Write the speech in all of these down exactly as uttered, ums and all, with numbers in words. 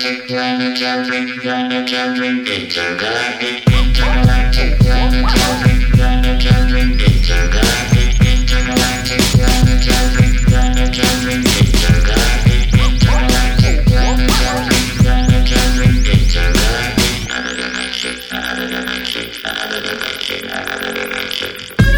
Intergalactic planetary, planetary, intergalactic, intergalactic, planetary, planetary, intergalactic, intergalactic, planetary, planetary, intergalactic, intergalactic, planetary, planetary, intergalactic, out of the matrix, out of the matrix, out of the matrix, out of the matrix.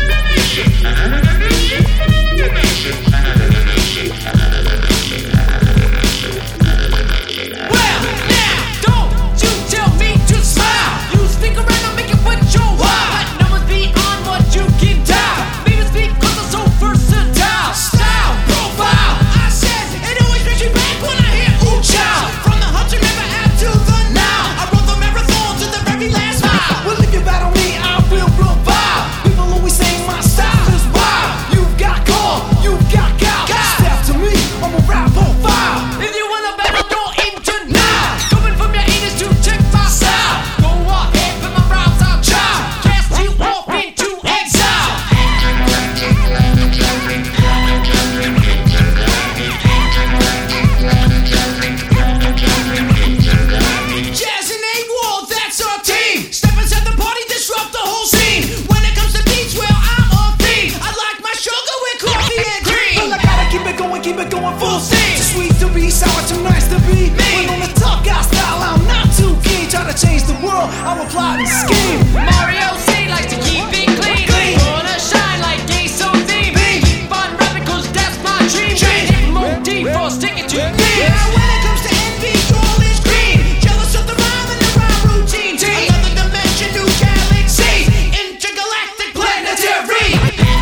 Keep it going full steam. Too sweet to be sour, too nice to be me. When on the tough guy style, I'm not too keen. Try to change the world, I'm a plot and scheme. Mario C likes to keep it clean. Clean. Wanna shine like Ace on theme. Keep on rapping cause that's my dream. Hit motif for sticking to me. Now when it comes to envy, all is green. Jealous of the rhyme and the rhyme routine. Another dimension, new galaxy. Intergalactic planetary.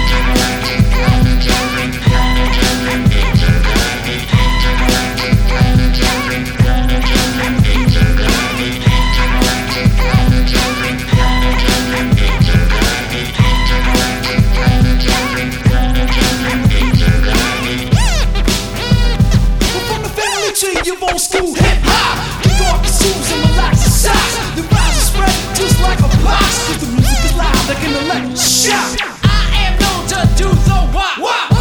You've old school hip-hop. Kick off your shoes and relax your socks. The rhymes are spread just like a box. Cause the music is loud like an electric shock. I am known to do the wop. Wop.